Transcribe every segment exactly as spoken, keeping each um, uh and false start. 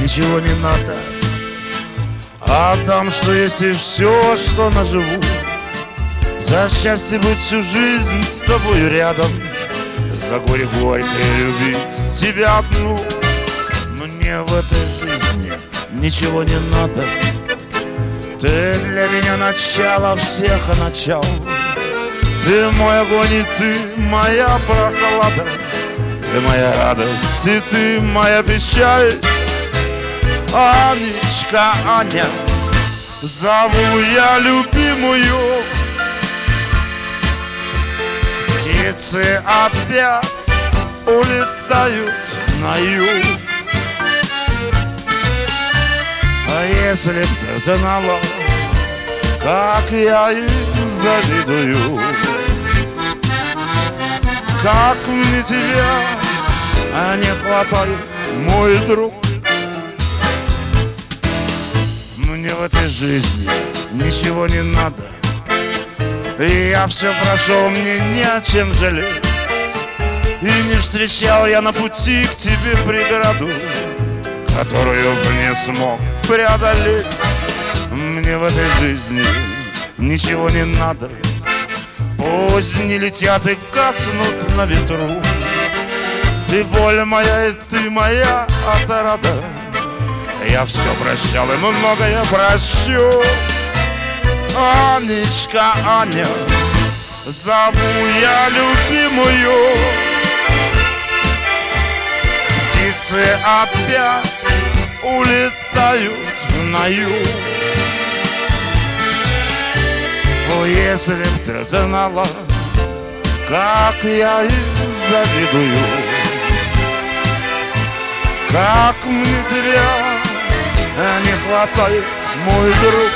ничего не надо. А там, что если все, что наживу, за счастье быть всю жизнь с тобою рядом, за горе горькое любить тебя одну. Мне в этой жизни ничего не надо. Ты для меня начало всех начал. Ты мой огонь и ты моя прохлада. Ты моя радость и ты моя печаль. Анечка, Аня, зову я любимую. Птицы опять улетают на юг. А если б ты знала, как я им завидую, как мне тебя не хватает, мой друг. Мне в этой жизни ничего не надо, и я все прошел, мне не о чем жалеть. И не встречал я на пути к тебе преграду, которую бы не смог преодолеть. Мне в этой жизни ничего не надо. Пусть не летят и гаснут на ветру. Ты боль моя и ты моя отрада. Я все прощал и многое прощу. Анечка, Аня, зову я любимую. Птицы опять улетают на юг. О, если б ты знала, как я им завидую, как мне тебя не хватает, мой друг.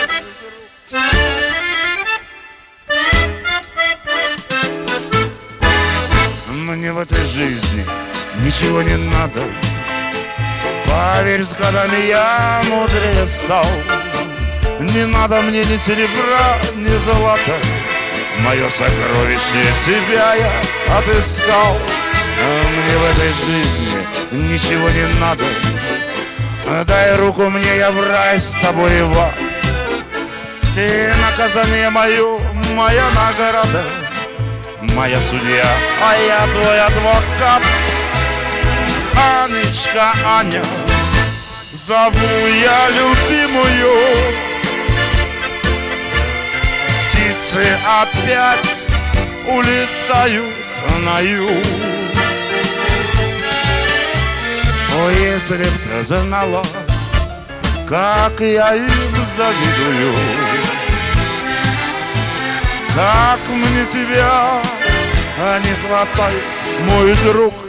Мне в этой жизни ничего не надо. Поверь, с годами я мудрее стал. Не надо мне ни серебра, ни золота. Мое сокровище тебя я отыскал. Мне в этой жизни ничего не надо. Дай руку мне, я в рай с тобой в ад. Ты наказание мое, моя награда, моя судья, а я твой адвокат. Анечка, Аня, зову я любимую. Птицы опять улетают на юг. О, если б ты знала, как я им завидую, как мне тебя не хватает, мой друг.